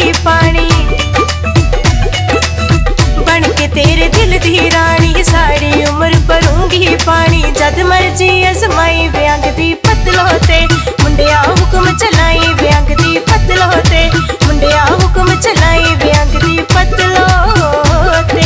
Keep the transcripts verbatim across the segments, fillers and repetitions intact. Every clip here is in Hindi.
भरूंगी पानी बन के तेरे दिल दी रानी सारी उम्र भरूंगी पानी जद मर्जी अजमाई व्यंग दी पतलो ते मुंडिया हुक्म चलाई व्यंग दी पतलो ते मुंडिया हुक्म चलाई व्यंग दी पतलो ते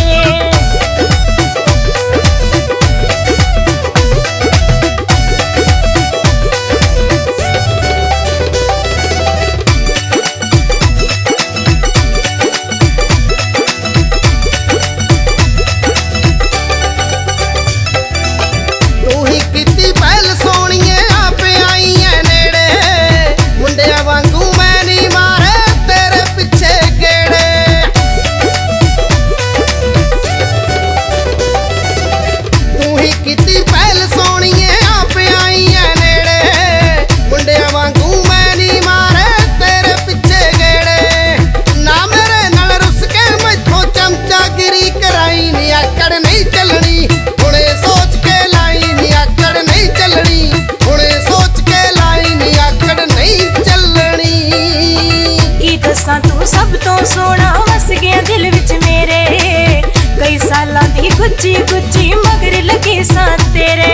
तू सब तो सोना वस गया दिल विच मेरे कई सालां दी गुच्ची गुच्ची मगर लगी सा तेरे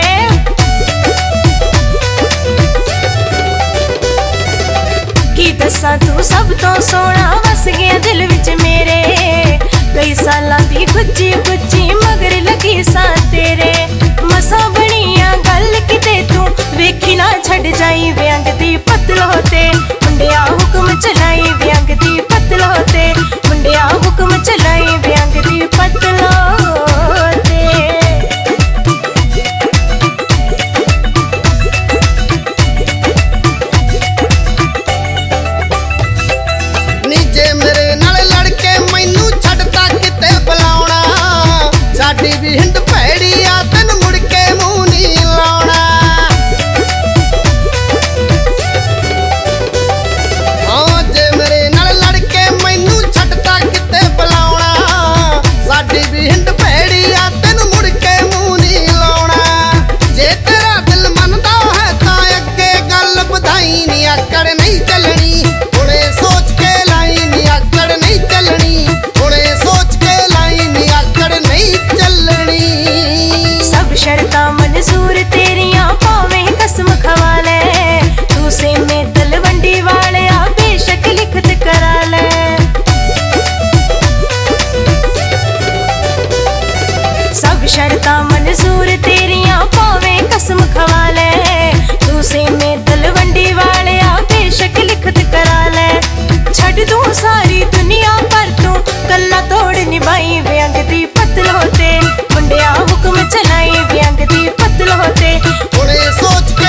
की दसा तू सब तो सोना वस गया दिल विच मेरे कई सालां दी गुच्ची गुच्ची मगर लगी सा तेरे मसा बनिया गल किते तू वेखी ना छड़ जाई व्यंग दी पतलो ते मुंडिया हुक्म चलाई व्यंग दी पतलो ते मुंडिया हुक्म चलाई व्यंग दी पतलो ते नीचे मेरे नाल लड़के मैनू छड़ता किते बुलाउणा साडी भी हिंद भैड़ी आ तैनू मुड़ के मूंह नहीं लाउणा आकड़ नहीं चलनी हुणे सोच के लाई नी आकड़ नहीं चलनी हुणे सोच के लाई नी आकड़ नहीं चलनी सब शर्तां मंजूर तेरियां पावे कसम खवा ले तू से में तलवंडी वाले आ बेशक लिखत करा ले सब शर्तां मंजूर तेरियां पावे कसम खवा ले तू से में तलवंडी वाले बेशक लिखत करा ले छड़ दूं सारी दुनिया पर तू कल्ला तोड़ निभाई व्यंग दी पतलो ते मुंडिया हुक्म चलाई व्यंग दी पतलो ते हुणे सोच के